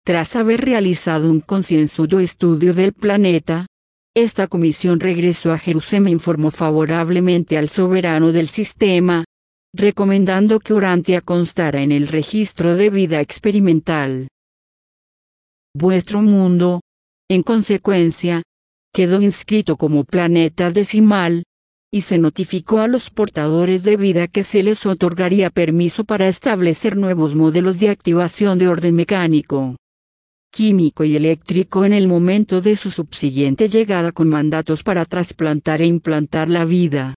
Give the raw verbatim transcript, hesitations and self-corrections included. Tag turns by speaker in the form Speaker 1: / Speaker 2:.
Speaker 1: Tras haber realizado un concienzudo estudio del planeta, esta comisión regresó a Jerusalén e informó favorablemente al soberano del sistema, recomendando que Urantia constara en el registro de vida experimental. Vuestro mundo, en consecuencia, quedó inscrito como planeta decimal, y se notificó a los portadores de vida que se les otorgaría permiso para establecer nuevos modelos de activación de orden mecánico, químico y eléctrico en el momento de su subsiguiente llegada, con mandatos para trasplantar e implantar la vida.